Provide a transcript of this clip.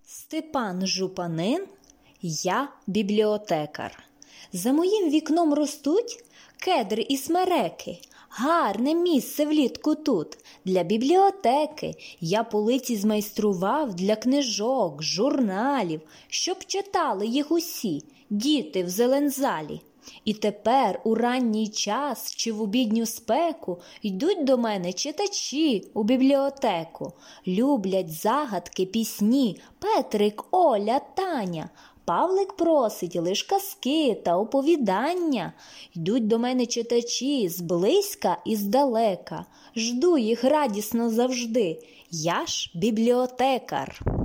Степан Жупанин, я бібліотекар. За моїм вікном ростуть кедри і смереки. Гарне місце влітку тут, для бібліотеки. Я полиці змайстрував для книжок, журналів, щоб читали їх усі діти в зелензалі. І тепер у ранній час чи в обідню спеку йдуть до мене читачі у бібліотеку. Люблять загадки, пісні Петрик, Оля, Таня. Павлик просить лиш казки та оповідання. Йдуть до мене читачі зблизька і здалека. Жду їх радісно завжди. Я ж бібліотекар.